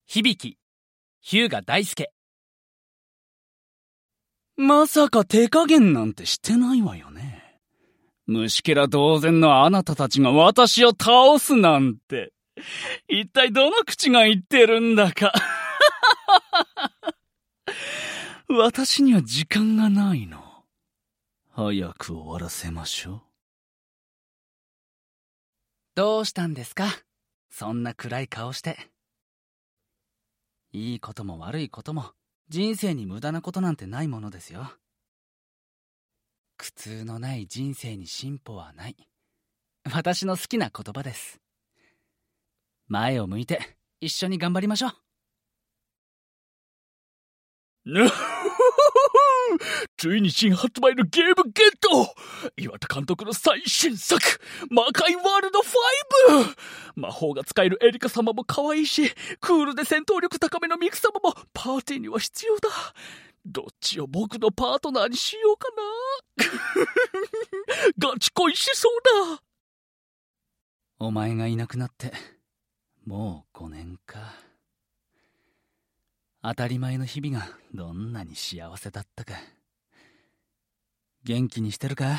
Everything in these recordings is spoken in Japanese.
響、日向大輔。 まさか手加減なんてしてないわよね。虫けら同然のあなたたちが私を倒すなんて。一体どの口が言ってるんだか。私には時間がないの。早く終わらせましょう。 どうしたんですか？そんな暗い顔して。いいことも悪いことも人生に無駄なことなんてないものですよ。苦痛のない人生に進歩はない。私の好きな言葉です。前を向いて一緒に頑張りましょう。 ついに新発売のゲームゲット！岩田監督の最新作、魔界ワールド 5！ 魔法が使えるエリカ様も可愛いし、クールで戦闘力高めのミク様もパーティーには必要だ。どっちを僕のパートナーにしようかな。ガチ恋しそうだ。 お前がいなくなってもう5年か。当たり前の日々がどんなに幸せだったか。元気にしてるか？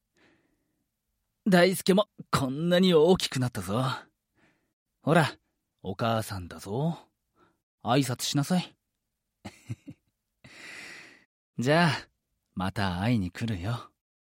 大輔もこんなに大きくなったぞ。ほら、お母さんだぞ。挨拶しなさい。じゃあ、また会いに来るよ。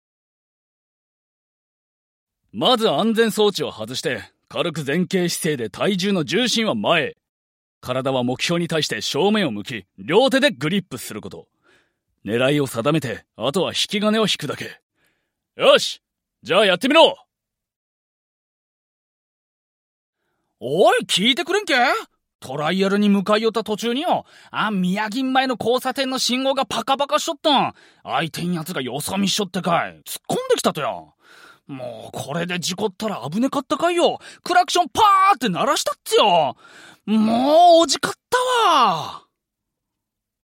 まず安全装置を外して、軽く前傾姿勢で体重の重心は前へ。体は目標に対して正面を向き、両手でグリップすること。狙いを定めて、あとは引き金を引くだけ。よし！じゃあやってみろ！おい、聞いてくれんけ？トライアルに向かい寄った途中によ、宮城前の交差点の信号がパカパカしとったん。相手んやつがよそ見しょってかい。突っ込んできたとよ。もうこれで事故ったら危ねかったかいよ。クラクションパーって鳴らしたっつよ。もうおじかったわ。